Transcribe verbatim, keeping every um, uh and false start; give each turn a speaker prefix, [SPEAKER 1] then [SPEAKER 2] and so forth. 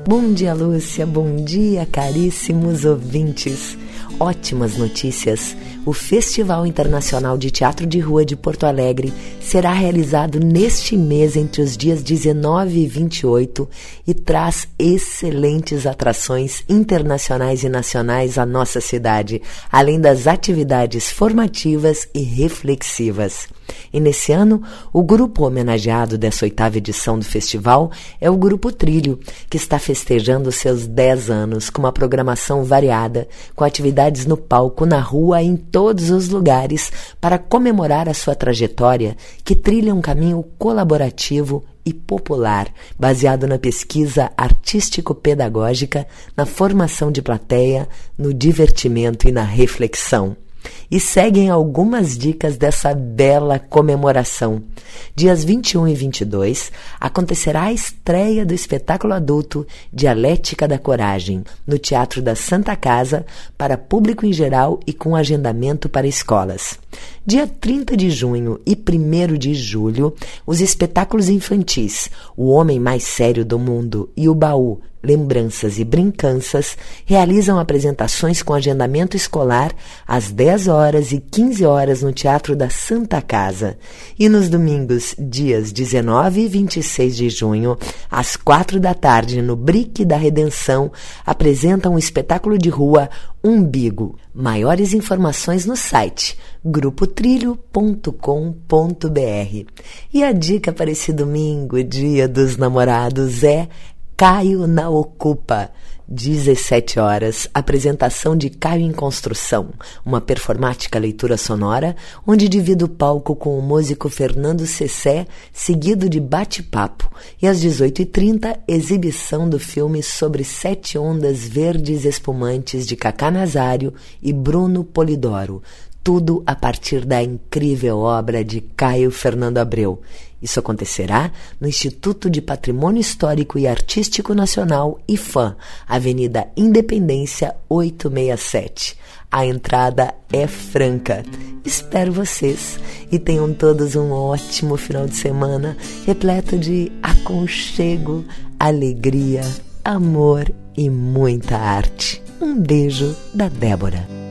[SPEAKER 1] Bom dia, Lúcia, bom dia, caríssimos ouvintes. Ótimas notícias! O Festival Internacional de Teatro de Rua de Porto Alegre será realizado neste mês entre os dias dezenove e vinte e oito e traz excelentes atrações internacionais e nacionais à nossa cidade, além das atividades formativas e reflexivas. E nesse ano, o grupo homenageado dessa oitava edição do festival é o Grupo Trilho, que está festejando seus dez anos com uma programação variada, com atividades no palco, na rua e em todos os lugares, para comemorar a sua trajetória, que trilha um caminho colaborativo e popular, baseado na pesquisa artístico-pedagógica, na formação de plateia, no divertimento e na reflexão. E seguem algumas dicas dessa bela comemoração. Dias vinte e um e vinte e dois acontecerá a estreia do espetáculo adulto Dialética da Coragem, no Teatro da Santa Casa, para público em geral e com agendamento para escolas. Dia trinta de junho e primeiro de julho, os espetáculos infantis O Homem Mais Sério do Mundo e O Baú, Lembranças e Brincanças realizam apresentações com agendamento escolar às dez horas e quinze horas no Teatro da Santa Casa. E nos domingos, dias dezenove e vinte e seis de junho, às quatro da tarde, no Brick da Redenção, apresentam o espetáculo de rua Umbigo. Maiores informações no site grupo trilho ponto com ponto b r. E a dica para esse domingo, Dia dos Namorados, é Caio na Ocupa, dezessete horas, apresentação de Caio em Construção, uma performática leitura sonora, onde divido o palco com o músico Fernando Cessé, seguido de bate-papo, e às dezoito e trinta, exibição do filme Sobre Sete Ondas Verdes Espumantes de Cacá Nazário e Bruno Polidoro, tudo a partir da incrível obra de Caio Fernando Abreu. Isso acontecerá no Instituto de Patrimônio Histórico e Artístico Nacional, I F A M, Avenida Independência oitocentos e sessenta e sete. A entrada é franca. Espero vocês e tenham todos um ótimo final de semana, repleto de aconchego, alegria, amor e muita arte. Um beijo da Débora.